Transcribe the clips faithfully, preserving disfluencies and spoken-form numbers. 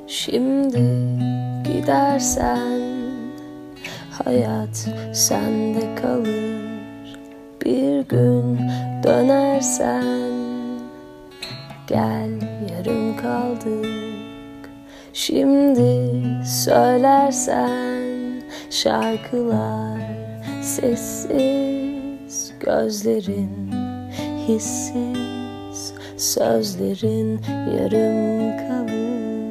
Şimdi gidersen hayat sende kalır. Bir gün dönersen gel, yarım kaldık. Şimdi söylersen şarkılar sessiz, gözlerin hissiz, sözlerin yarım kalır.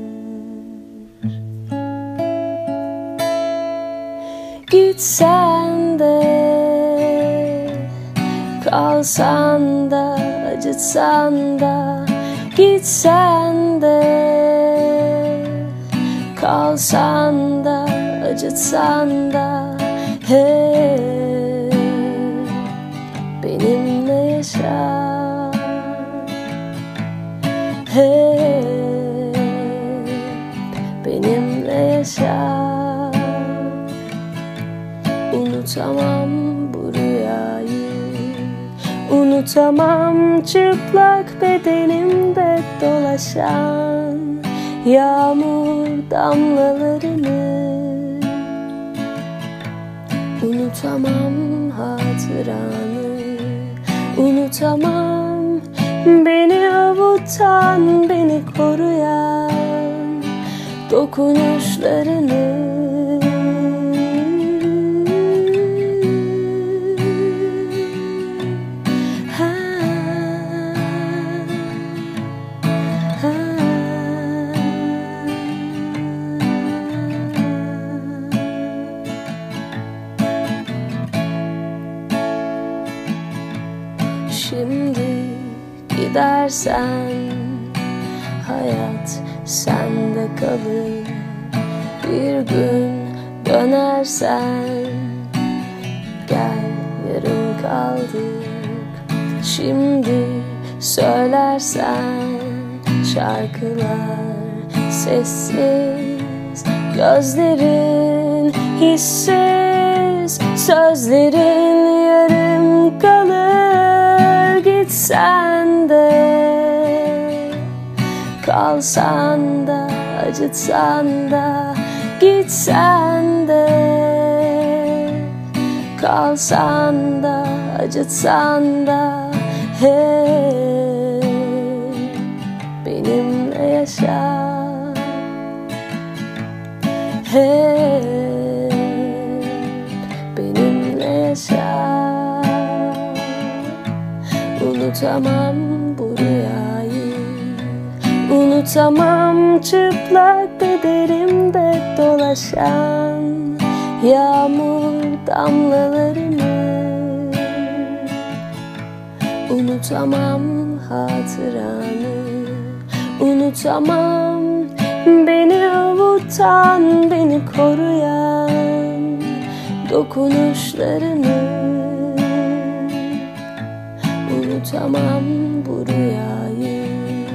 Gitsen de, kalsan da, acıtsan da, gitsen de, kalsan da, acıtsan da, hey, benimle yaşa, hey, benimle yaşa. Unutamam bu rüyayı, unutamam çıplak bedenimde dolaşan yağmur damlalarını. Unutamam hatıranı, unutamam beni avutan, beni koruyan dokunuşlarını. Şimdi gidersen hayat sende kalır. Bir gün dönersen gel, yarım kaldık. Şimdi söylersen şarkılar sessiz, gözlerin hissiz, sözlerin yarım kalır. Gitsen de, kalsan da, acıtsan da, gitsen de, kalsan da, acıtsan da, hey, benimle yaşa, hey, benimle yaşa. Unutamam bu rüyayı, unutamam çıplak bedenimde dolaşan yağmur damlalarını. Unutamam hatıranı, unutamam beni avutan, beni koruyan dokunuşlarını. Unutamam bu rüyayı,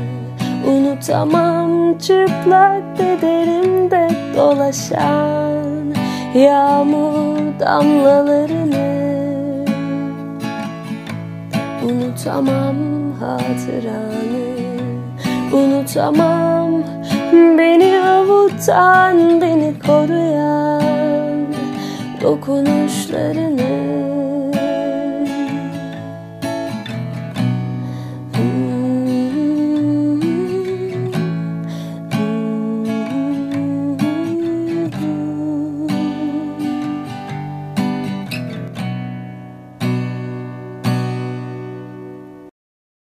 unutamam çıplak bedenimde dolaşan yağmur damlalarını. Unutamam hatıranı, unutamam beni avutan, beni koruyan dokunuşlarını.